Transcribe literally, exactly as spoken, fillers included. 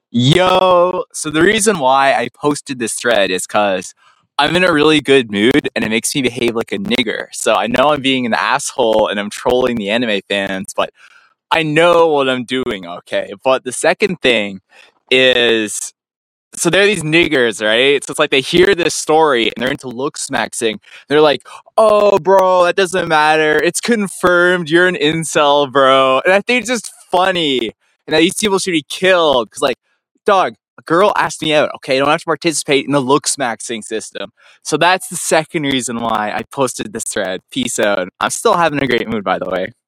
Yo, so the reason why I posted this thread is because I'm in a really good mood and it makes me behave like a nigger. So I know I'm being an asshole and I'm trolling the anime fans, but I know what I'm doing, okay? But the second thing is, so there are these niggers, right? So it's like they hear this story and they're into look smaxing. They're like, oh, bro, that doesn't matter. It's confirmed you're an incel, bro. And I think it's just funny. And that these people should be killed. Because, like, dog, a girl asked me out, okay? I don't have to participate in the look smaxing system. So that's the second reason why I posted this thread. Peace out. I'm still having a great mood, by the way.